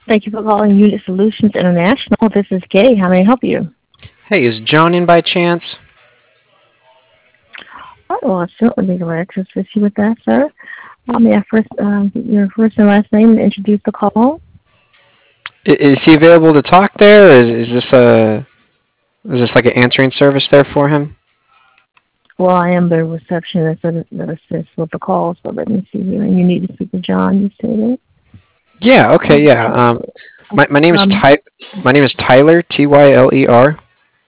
Thank you for calling Unit Solutions International. This is Kay. How may I help you? Hey, is John in by chance? Oh, well, I'll certainly be glad to assist you with that, sir. May I first get your first and last name and introduce the call? Is he available to talk there? Or is this like an answering service there for him? Well, I am the receptionist that assists with the call, so let me see here. And you need to speak to John, you stated? Yeah. Okay. Yeah. Okay. My name is Um, Tyler, Tyler.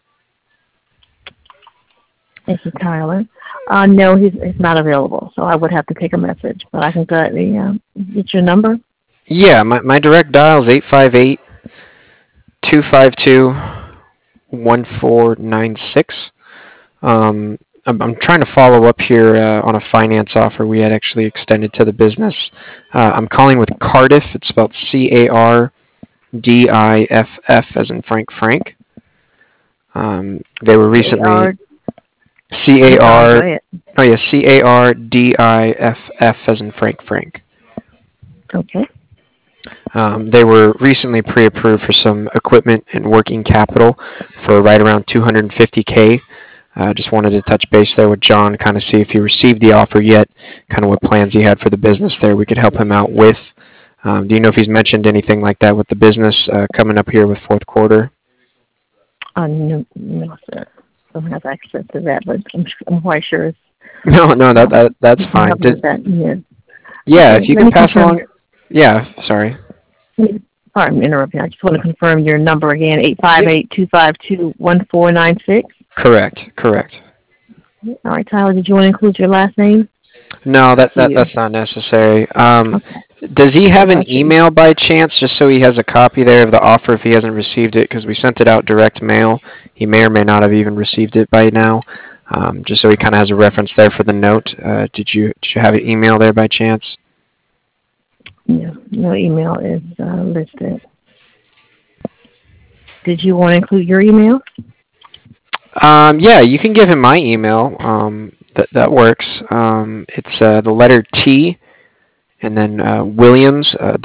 Thank you, Tyler. No, he's not available, so I would have to take a message, but I can gladly get your number. Yeah. My direct dial is 858-252-1496. I'm trying to follow up here on a finance offer we had actually extended to the business. I'm calling with Cardiff. It's spelled Cardiff, as in Frank. They were recently C-A-R, I'm sorry, go CAR. ahead. Oh yeah, Cardiff, as in Frank. Okay. They were recently pre-approved for some equipment and working capital for right around 250K. Just wanted to touch base there with John, kind of see if he received the offer yet, kind of what plans he had for the business there we could help him out with. Do you know if he's mentioned anything like that with the business coming up here with fourth quarter? No, no, sir. Don't have access to that, but I'm quite sure it's, No, that's you can fine. help me with that. Yeah. Yeah, if Okay, you let can me pass confirm. along. Yeah, sorry. Pardon me interrupting. I just want to confirm your number again, eight five Yeah. eight 252 1496. Correct. All right, Tyler, did you want to include your last name? No, Up to you. that's not necessary. Okay. Does he have Well, an that's it. email by chance, just so he has a copy there of the offer if he hasn't received it? Because we sent it out direct mail. He may or may not have even received it by now. Just so he kind of has a reference there for the note. Did you have an email there by chance? Yeah, no email is listed. Did you want to include your email? Yeah, you can give him my email. That works. It's the letter T and then Williams,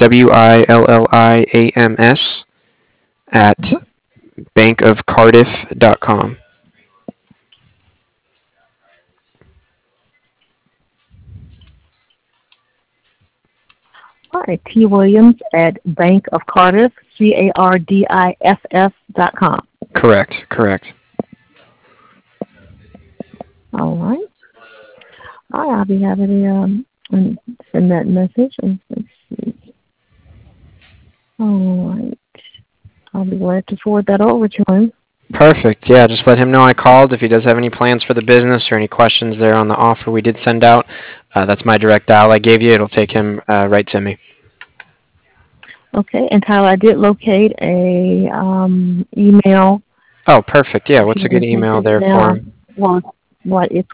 Williams, at Mhm. bankofcardiff.com. All right, T. Williams at Bank of Cardiff, CARDIFF.com. Correct. All right. All right, I'll be happy to send that message. And let's see. All right. I'll be glad to forward that over to him. Perfect. Yeah, just let him know I called. If he does have any plans for the business or any questions there on the offer we did send out, that's my direct dial I gave you. It'll take him right to me. Okay, and Tyler, I did locate a email. Oh, perfect. Yeah, If what's you a good want to take email this there for down, him? well, what it's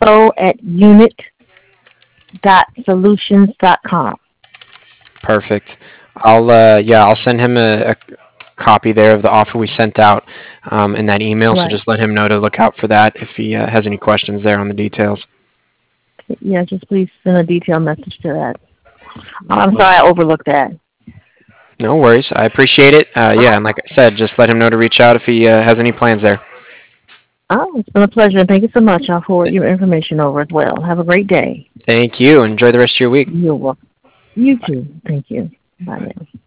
info@unit.solutions.com. Perfect. I'll send him a copy there of the offer we sent out in that email. So Right. just let him know to look out for that if he has any questions there on the details. Yeah, just please send a detailed message to that. I'm sorry I overlooked that. No worries. I appreciate it. Yeah, and like I said, just let him know to reach out if he has any plans there. Oh, it's been a pleasure. Thank you so much. I'll forward your information over as well. Have a great day. Thank you. Enjoy the rest of your week. You're welcome. You too. Thank you. Bye now.